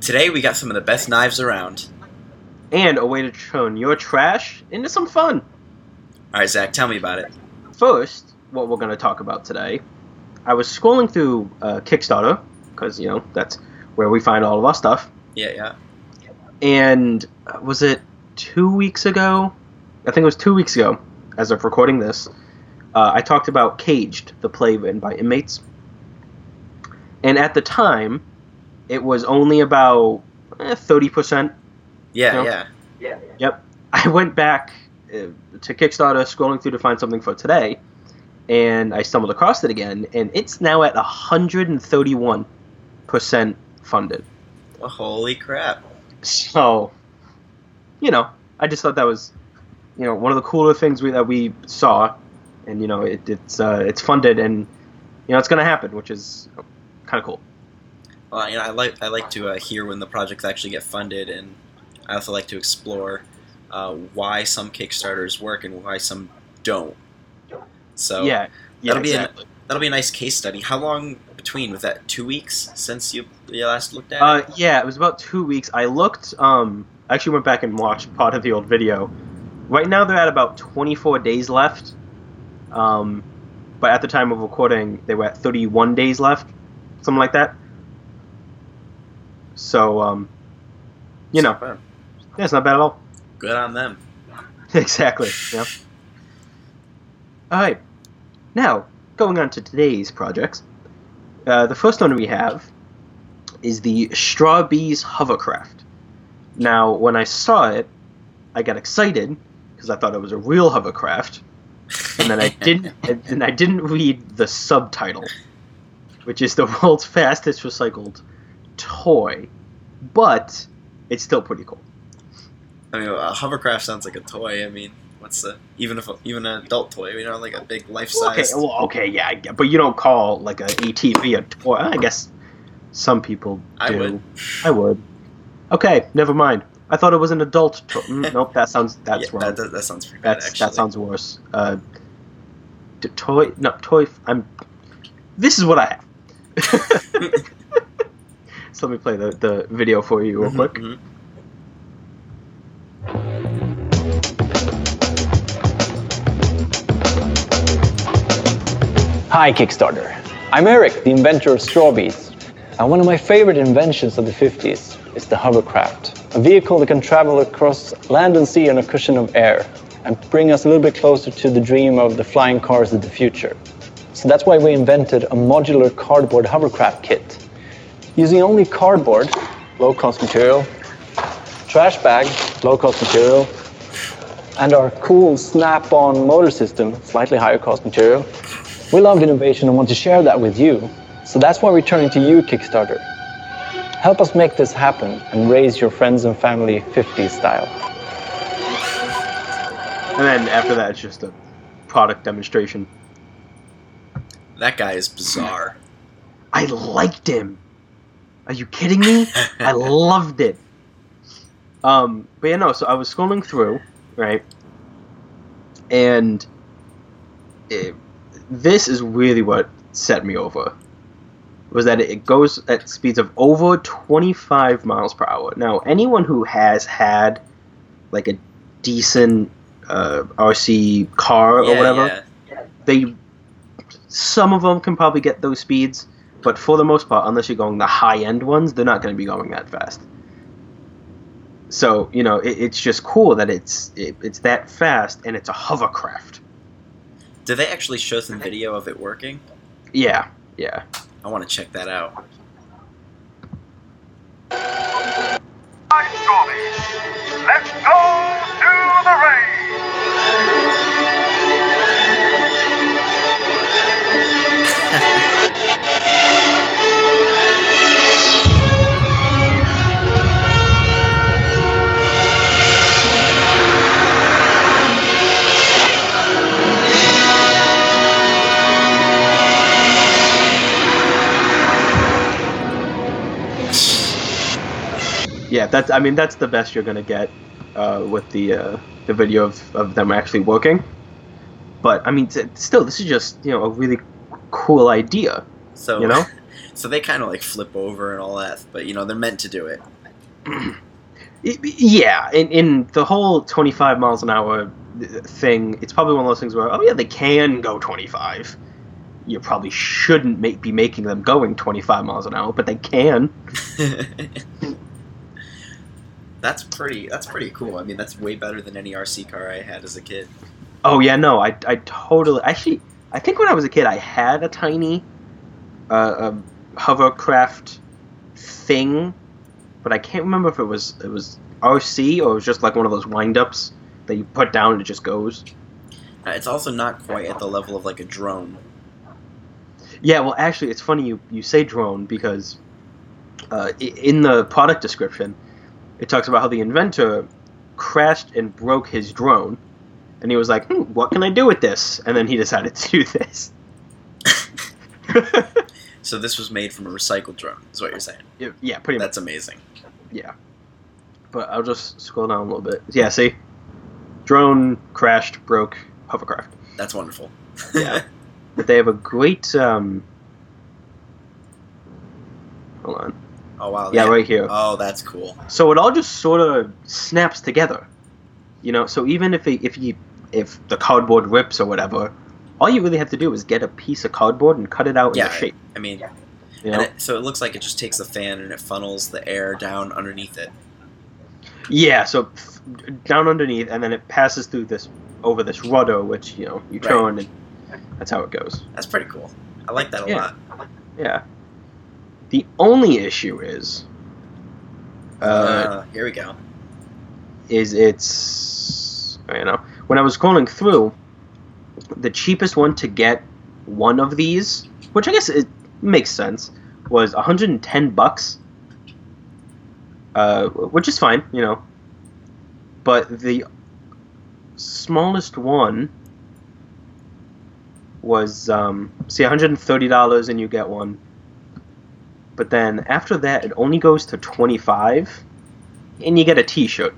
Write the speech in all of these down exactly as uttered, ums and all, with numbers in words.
Today we got some of the best knives around. And a way to turn your trash into some fun. Alright, Zach, tell me about it. First, what we're going to talk about today, I was scrolling through uh, Kickstarter, because, you know, that's where we find all of our stuff. Yeah, yeah. And uh, was it two weeks ago? I think it was two weeks ago, as of recording this, uh, I talked about Caged, the play written by inmates. And at the time, it was only about eh, thirty percent. Yeah, you know? yeah. Yeah. Yep. I went back uh, to Kickstarter, scrolling through to find something for today, and I stumbled across it again, and it's now at one hundred thirty-one percent funded. Well, holy crap. So, you know, I just thought that was, you know, one of the cooler things we, that we saw, and, you know, it, it's uh, it's funded, and, you know, it's going to happen, which is kind of cool. Well, you know, I like I like to uh, hear when the projects actually get funded, and I also like to explore uh, why some Kickstarters work and why some don't. So yeah, yeah, that'll exactly. be a, that'll be a nice case study. How long between was that? Two weeks since you, you last looked at Uh, it? yeah, it was about two weeks. I looked. Um, I actually went back and watched part of the old video. Right now, they're at about twenty-four days left. Um, but at the time of recording, they were at thirty-one days left, something like that. So, um, you know, Super. yeah, it's not bad at all. Good on them. Exactly. Yeah. All right. Now, going on to today's projects. Uh, the first one we have is the Straw Bees Hovercraft. Now, when I saw it, I got excited because I thought it was a real hovercraft, and then I didn't. and I didn't read the subtitle, which is the world's fastest recycled toy, but it's still pretty cool. I mean, a hovercraft sounds like a toy. I mean, what's the even if even an adult toy? You know, like a big life Okay, size. well, okay, yeah, I get, but you don't call like a A T V a toy. I guess some people do. I would. I would. Okay, never mind. I thought it was an adult toy. Mm, nope, that sounds that's yeah, wrong. that, that, that sounds pretty bad. That's Actually, that sounds worse. Uh, d- toy, no toy. I'm. This is what I have. So let me play the, the video for you real Mhm, quick. mhm. Hi Kickstarter, I'm Eric, the inventor of Straw Bees, and one of my favorite inventions of the fifties is the hovercraft, a vehicle that can travel across land and sea on a cushion of air and bring us a little bit closer to the dream of the flying cars of the future. So that's why we invented a modular cardboard hovercraft kit. Using only cardboard, low-cost material, trash bag, low-cost material, and our cool snap-on motor system, slightly higher cost material, we love innovation and want to share that with you. So that's why we're turning to you, Kickstarter. Help us make this happen and raise your friends and family fifties style. And then after that, it's just a product demonstration. That guy is bizarre. I liked him. Are you kidding me? I loved it. Um, but yeah, no. So I was scrolling through, right, and it, this is really what set me over. Was that it goes at speeds of over twenty-five miles per hour. Now, anyone who has had like a decent uh, R C car Yeah, or whatever, yeah. they some of them can probably get those speeds, but for the most part, unless you're going the high-end ones, they're not going to be going that fast. So, you know, it, it's just cool that it's it, it's that fast, and it's a hovercraft. Did they actually show some video of it working? Yeah, yeah. I want to check that out. Hi, Stormy. Let's go to the rain. Yeah, that's. I mean, that's the best you're gonna get uh, with the uh, the video of, of them actually working. But I mean, t- still, this is just you know a really cool idea. So You know? so they kind of like flip over and all that, but you know they're meant to do it. Yeah, in, in the whole twenty-five miles an hour thing, it's probably one of those things where, oh yeah, they can go twenty-five. You probably shouldn't make, be making them going twenty-five miles an hour, but they can. That's pretty. That's pretty cool. I mean, that's way better than any R C car I had as a kid. Oh yeah, no, I, I totally actually I think when I was a kid I had a tiny uh, a hovercraft thing, but I can't remember if it was it was R C or it was just like one of those wind-ups that you put down and it just goes. Uh, it's also not quite at the level of like a drone. Yeah, well, actually, it's funny you, you say drone because uh, in the product description, it talks about how the inventor crashed and broke his drone, and he was like, hmm, what can I do with this? And then he decided to do this. So this was made from a recycled drone, is what you're saying? Yeah, pretty much. That's amazing. Yeah. But I'll just scroll down a little bit. Yeah, see? Drone crashed, broke, hovercraft. That's wonderful. Yeah. But they have a great, um... hold on. Oh, wow. Yeah, that- right here. Oh, that's cool. So it all just sort of snaps together. You know, so even if it, if you if the cardboard rips or whatever, all you really have to do is get a piece of cardboard and cut it out Yeah, into shape. I mean, You and know? it, so it looks like it just takes the fan and it funnels the air down underneath it. Yeah, so f- down underneath, and then it passes through this over this rudder, which you know you Right. turn, and that's how it goes. That's pretty cool. I like that a Yeah. lot. Yeah. The only issue is, uh, Uh, here we go. is it's you know when I was scrolling through, the cheapest one to get one of these, which I guess it makes sense, was one hundred ten bucks. Uh, which is fine, you know. But the smallest one was um, see one hundred thirty dollars and you get one. But then after that, it only goes to twenty-five, and you get a T-shirt.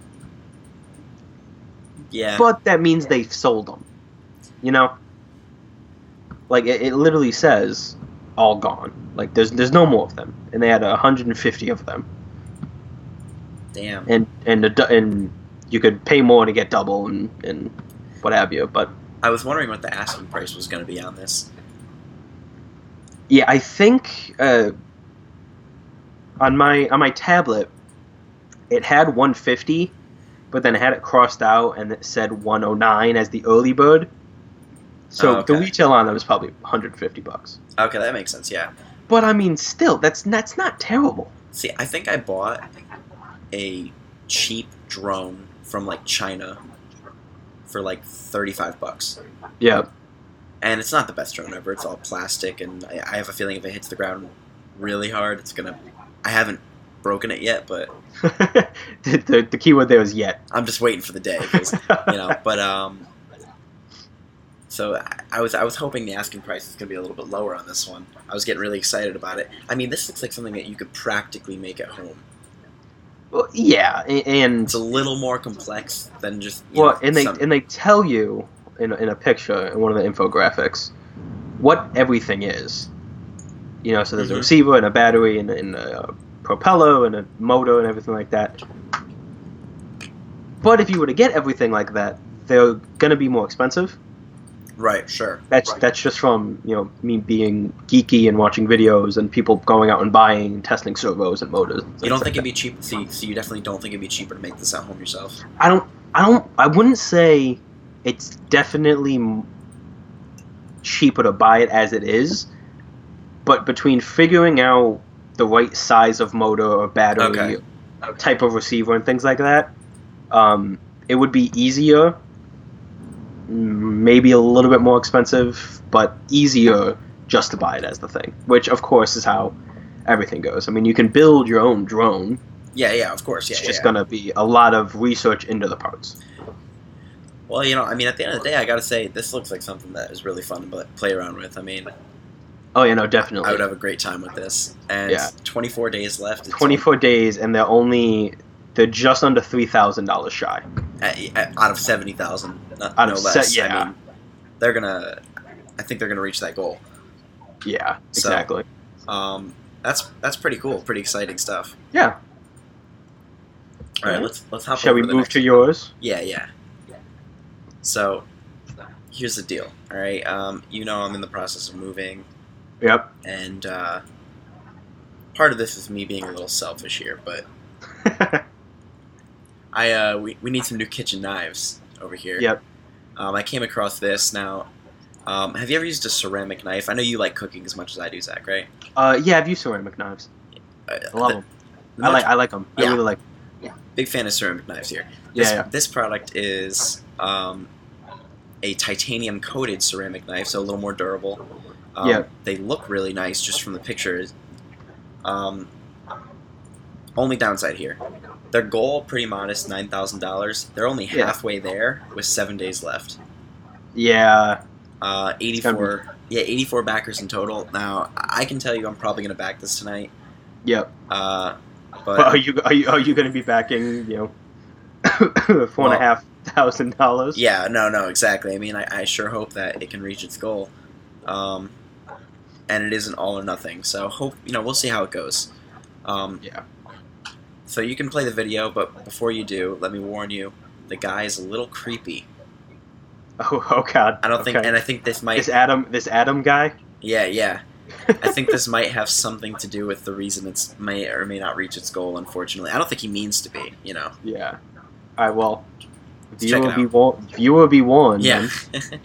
Yeah. But that means they've sold them. You know? Like, it, it literally says, all gone. Like, there's there's no more of them. And they had one hundred fifty of them. Damn. And and the, du- and you could pay more to get double and, and what have you. But, I was wondering what the asking price was going to be on this. yeah, I think uh, on my on my tablet, it had one hundred fifty, but then it had it crossed out and it said one hundred nine as the early bird. So Oh, okay. the retail on that was probably one hundred fifty bucks. Okay, that makes sense, yeah. But I mean, still, that's that's not terrible. See, I think I bought a cheap drone from, like, China for, like, thirty-five bucks. Yeah. And it's not the best drone ever. It's all plastic, and I, I have a feeling if it hits the ground really hard, it's gonna... I haven't broken it yet, but the, the the key word there is yet. I'm just waiting for the day, 'cause, you know, but, um... So I- I was I was hoping the asking price is going to be a little bit lower on this one. I was getting really excited about it. I mean, this looks like something that you could practically make at home. Well, yeah, a- and It's a little more complex than just you well, know, and they some- and they tell you in a, in a picture in one of the infographics what everything is. You know, so there's Mhm. a receiver and a battery and, and a propeller and a motor and everything like that. But if you were to get everything like that, they're going to be more expensive. Right, sure. That's that's just from you know me being geeky and watching videos and people going out and buying and testing servos and motors. And You things don't like think that. it'd be cheap? So you, so you definitely don't think it'd be cheaper to make this at home yourself? I don't. I don't. I wouldn't say it's definitely m- cheaper to buy it as it is, but between figuring out the right size of motor or battery, Okay. type of receiver, and things like that, um, it would be easier. Maybe a little bit more expensive, but easier just to buy it as the thing. Which, of course, is how everything goes. I mean, you can build your own drone. Yeah, yeah, of course, yeah. It's yeah, just yeah. gonna be a lot of research into the parts. Well, you know, I mean, at the end of the day, I gotta say, this looks like something that is really fun to pl- play around with. I mean, Oh yeah, no, definitely. I would have a great time with this. And Yeah. twenty-four days left. It's twenty-four days, and they're only they're just under three thousand dollars shy. At, at, out of seventy thousand, no Out of less. se- yeah. I mean, they're gonna. I think they're gonna reach that goal. Yeah, So- exactly. Um, that's that's pretty cool. Pretty exciting stuff. Yeah, All right, Alright. let's let's hop Shall over we to the move next to one. yours? Yeah, yeah. So, here's the deal. All right, um, you know I'm in the process of moving, Yep. and uh, part of this is me being a little selfish here, but I uh, we we need some new kitchen knives over here. Yep. Um, I came across this now. Um, have you ever used a ceramic knife? I know you like cooking as much as I do, Zach, right? Uh, yeah, I've used ceramic knives. Uh, I love the- them. the I much- like. I like them. I Yeah. really like. Big fan of ceramic knives here. Yeah, This, yeah. this product is um, a titanium coated ceramic knife, so a little more durable. Um, Yeah. They look really nice just from the pictures. Um, only downside here. Their goal, pretty modest, nine thousand dollars. They're only Yeah. halfway there with seven days left. Yeah. Uh, eighty-four, yeah, eighty-four backers in total. Now, I can tell you I'm probably going to back this tonight. Yep. Uh, but But are you are you are you going to be backing you know four and a Well, half thousand dollars? yeah, no, no, exactly. I mean, I, I sure hope that it can reach its goal. Um, and it isn't all or nothing. So hope you know we'll see how it goes. Um, Yeah. So you can play the video, but before you do, let me warn you: the guy is a little creepy. Oh, oh God. I don't think, Okay. and I think this might, this Adam this Adam guy. yeah, yeah. I think this might have something to do with the reason it's may or may not reach its goal. Unfortunately, I don't think he means to be. You know. Yeah. All right. Well, check it viewer be out. warned. Viewer be warned. Yeah. then.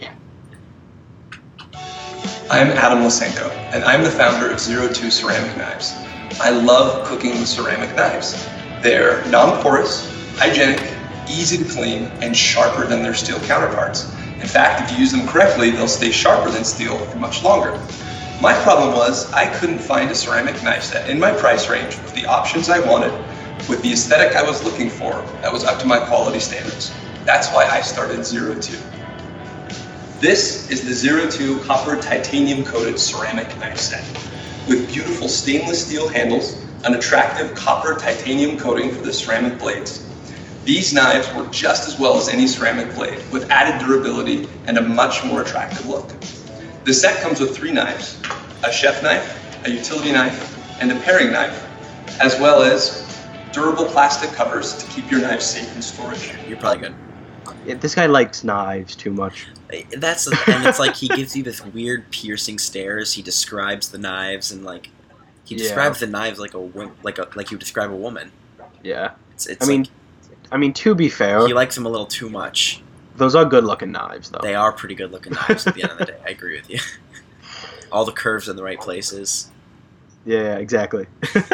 I'm Adam Lysenko, and I'm the founder of Zero Two Ceramic Knives. I love cooking with ceramic knives. They're non-porous, hygienic, easy to clean, and sharper than their steel counterparts. In fact, if you use them correctly, they'll stay sharper than steel for much longer. My problem was I couldn't find a ceramic knife set in my price range with the options I wanted, with the aesthetic I was looking for that was up to my quality standards. That's why I started Zero Two. This is the Zero Two copper titanium coated ceramic knife set. With beautiful stainless steel handles, an attractive copper titanium coating for the ceramic blades. These knives work just as well as any ceramic blade, with added durability and a much more attractive look. The set comes with three knives, a chef knife, a utility knife, and a paring knife, as well as durable plastic covers to keep your knives safe in storage. You're probably good. Yeah, this guy likes knives too much. That's and it's like he gives you this weird piercing stares. He describes the knives and like he Yeah. describes the knives like a wo- like a like you would describe a woman. Yeah. It's, it's I mean, like I mean to be fair, he likes them a little too much. those are good looking knives though. They are pretty good looking knives at the end of the day. I agree with you. All the curves in the right places. Yeah, exactly.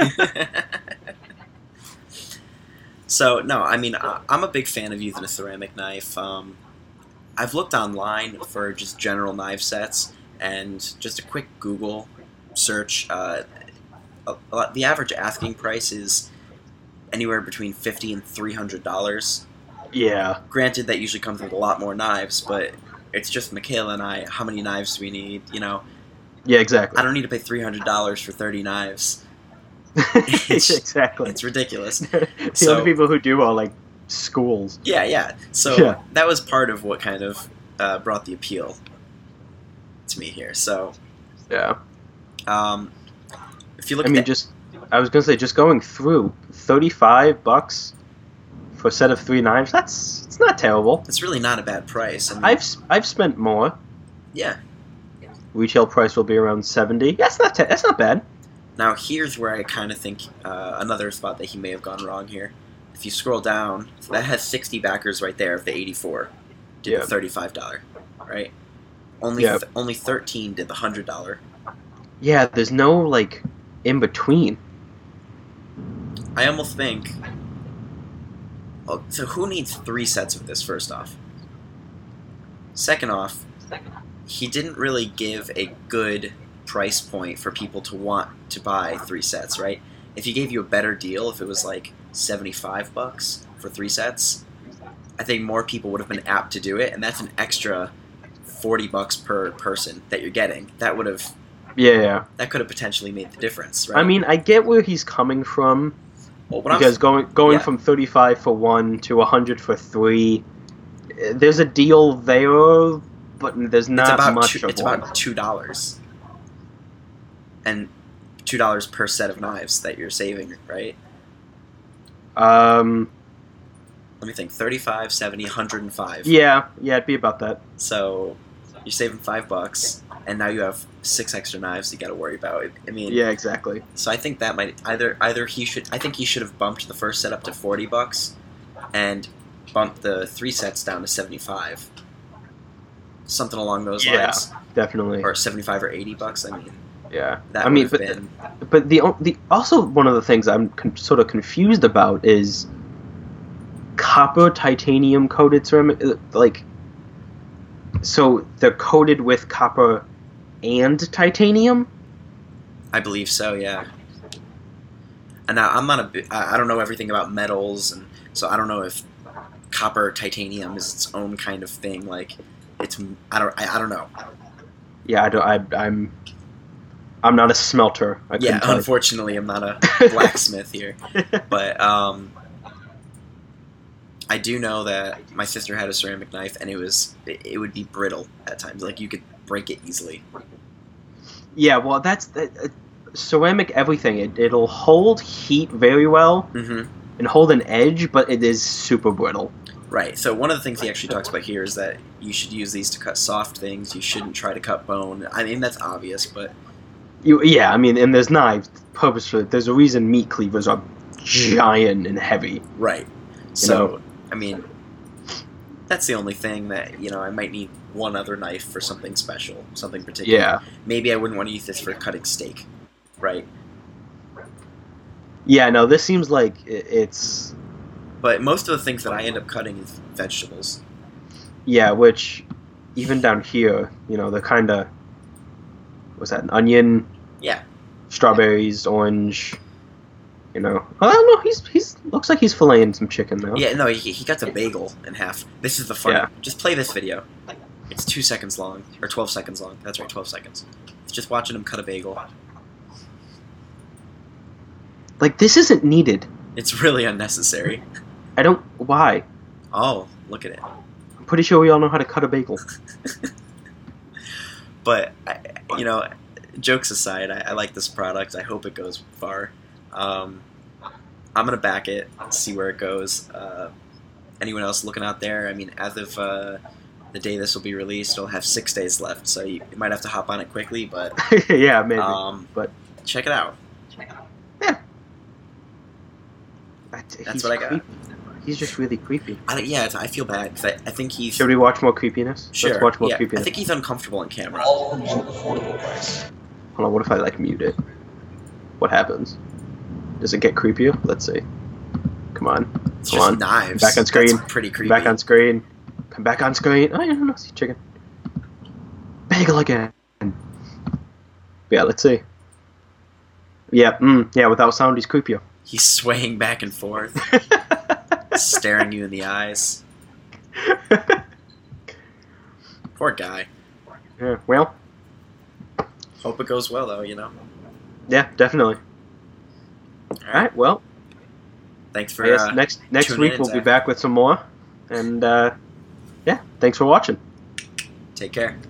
So no, I mean I, I'm a big fan of using a ceramic knife. Um, I've looked online for just general knife sets, and just a quick Google search. Uh, a, a lot, the average asking price is anywhere between fifty and three hundred dollars. Yeah. Granted, that usually comes with a lot more knives, but it's just Michaela and I. How many knives do we need? You know, Yeah, exactly. I don't need to pay three hundred dollars for thirty knives. exactly. It's ridiculous. the So- only people who do are like schools. Yeah, yeah. So Yeah. that was part of what kind of uh, brought the appeal to me here. So Yeah. um, if you look I at mean, the- just I was gonna say, just going through thirty-five bucks for a set of three knives. That's it's not terrible. it's really not a bad price. I mean, I've s- I've spent more. yeah. Retail price will be around seventy. That's not te- that's not bad. Now here's where I kind of think uh, another spot that he may have gone wrong here. If you scroll down, that has sixty backers right there of the eighty-four. Did Yeah. the thirty-five dollar, right? Only Yeah. th- only thirteen did the hundred dollar. Yeah, there's no like in between. I almost think. Oh, so who needs three sets of this? First off. Second off, he didn't really give a good price point for people to want to buy three sets, right? If he gave you a better deal, if it was like seventy-five bucks for three sets, I think more people would have been apt to do it, and that's an extra forty bucks per person that you're getting. That would have Yeah, yeah. that could have potentially made the difference, right? I mean, I get where he's coming from well, what I'm- because going going yeah. from thirty-five for one to one hundred for three, eh, there's a deal there, but there's not it's about much two, of it's one. about two dollars, and two dollars per set of knives that you're saving, right? Um, let me think, thirty-five, seventy, one hundred five. Yeah, yeah, it'd be about that. So you're saving five bucks, and now you have six extra knives you got to worry about. I mean, Yeah, exactly. so I think that might either either he should I think he should have bumped the first set up to forty bucks, and bumped the three sets down to seventy-five. Something along those Yeah. lines, Definitely. or seventy-five or eighty bucks. I mean, Yeah. that I mean, would but have been but the o- the also one of the things I'm con- sort of confused about is copper titanium coated ceramic. uh, Like, so they're coated with copper and titanium. I believe so, yeah. And now I'm not a bi- I I don't know everything about metals, and so I don't know if copper titanium is its own kind of thing. Like, it's I don't I, I don't know. Yeah, I don't. I, I'm. I'm not a smelter. I couldn't Yeah, tell you. unfortunately, I'm not a blacksmith here, but um, I do know that my sister had a ceramic knife, and it was it, it would be brittle at times. Like, you could break it easily. Yeah, well, that's that, uh, ceramic. Everything it, it'll hold heat very well Mm-hmm. and hold an edge, but it is super brittle. Right. So one of the things he actually talks about here is that you should use these to cut soft things. You shouldn't try to cut bone. I mean, that's obvious, but You, yeah, I mean, and there's knives purposefully. There's a reason meat cleavers are giant and heavy. right. So I mean, that's the only thing that you know. I might need one other knife for something special, something particular. Yeah, Maybe I wouldn't want to use this for cutting steak. Right. yeah. No, this seems like i- it's But most of the things that I end up cutting is vegetables. yeah. Which even down here, you know, the kind of what's that? An onion, Yeah. strawberries, orange. You know, I don't know. He's he's looks like he's filleting some chicken though. Yeah. No, he, he cuts a bagel in half. This is the fun. Yeah. Just play this video. It's two seconds long or twelve seconds long. That's right, twelve seconds. It's just watching him cut a bagel. Like this isn't needed. It's really unnecessary. I don't. Why? Oh, look at it. I'm pretty sure we all know how to cut a bagel. But I, you know, jokes aside, I, I like this product. I hope it goes far. Um, I'm gonna back it, see where it goes. Uh, anyone else looking out there? I mean, as of uh, the day this will be released, it'll have six days left, so you, you might have to hop on it quickly. But Yeah, maybe. um, but- check it out. I, That's he's what I got. creepy. He's just really creepy. I don't, yeah, it's, I feel bad because I, I think he's Should we watch more creepiness? sure. Let's watch more yeah, I creepiness. think he's uncomfortable on camera. All for one affordable price. Hold on, what if I like mute it? What happens? Does it get creepier? Let's see. Come on. It's Come just on. knives. Back on screen. That's pretty creepy. Back on screen. Come back on screen. Oh yeah, no, see chicken. Bagel again. Yeah, let's see. Yeah, mm, yeah, without sound he's creepier. He's swaying back and forth, staring you in the eyes. Poor guy. Yeah, well, Hope it goes well, though, you know. yeah, definitely. All All right, well, Thanks for I guess uh, next next tuning week in, we'll be Zach. back with some more. And uh, yeah, thanks for watching. Take care.